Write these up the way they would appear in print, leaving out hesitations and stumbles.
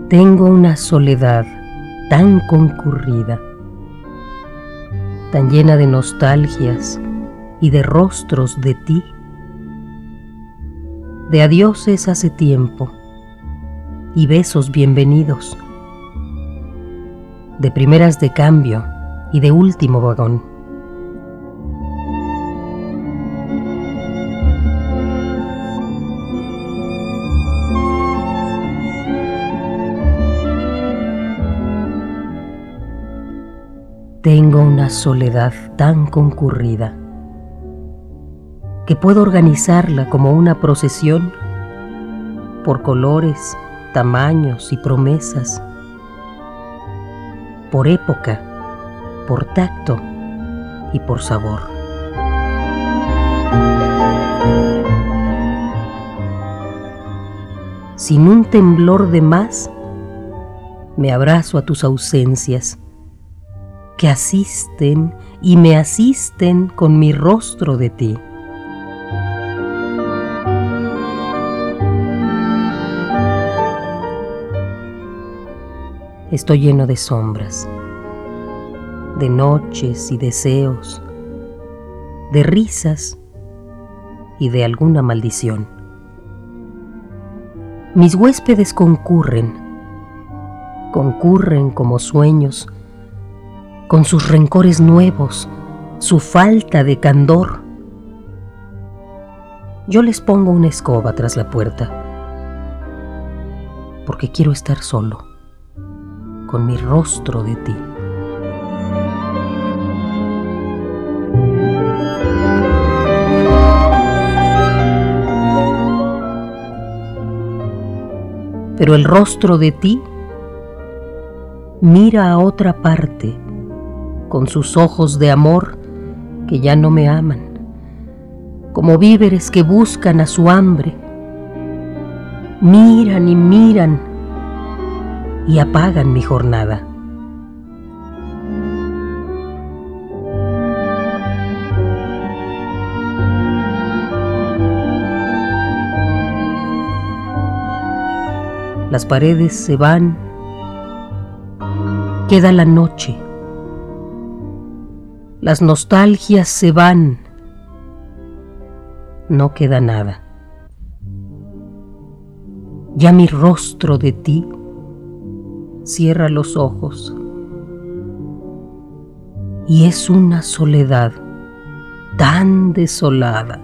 Tengo una soledad tan concurrida, tan llena de nostalgias y de rostros de ti, de adioses hace tiempo y besos bienvenidos, de primeras de cambio y de último vagón. Tengo una soledad tan concurrida que puedo organizarla como una procesión por colores, tamaños y promesas, por época, por tacto y por sabor. Sin un temblor de más, me abrazo a tus ausencias, que asisten y me asisten con mi rostro de ti. Estoy lleno de sombras, de noches y deseos, de risas y de alguna maldición. Mis huéspedes concurren como sueños, con sus rencores nuevos, su falta de candor. Yo les pongo una escoba tras la puerta, porque quiero estar solo, con mi rostro de ti. Pero el rostro de ti mira a otra parte, con sus ojos de amor que ya no me aman, como víveres que buscan a su hambre. Miran y miran y apagan mi jornada. Las paredes se van, queda la noche. Las nostalgias se van, no queda nada. Ya mi rostro de ti cierra los ojos y es una soledad tan desolada.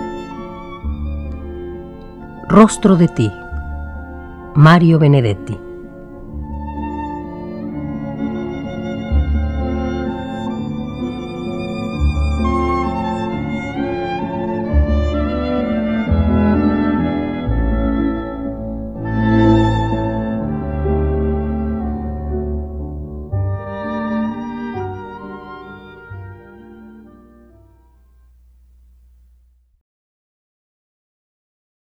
Rostro de ti, Mario Benedetti.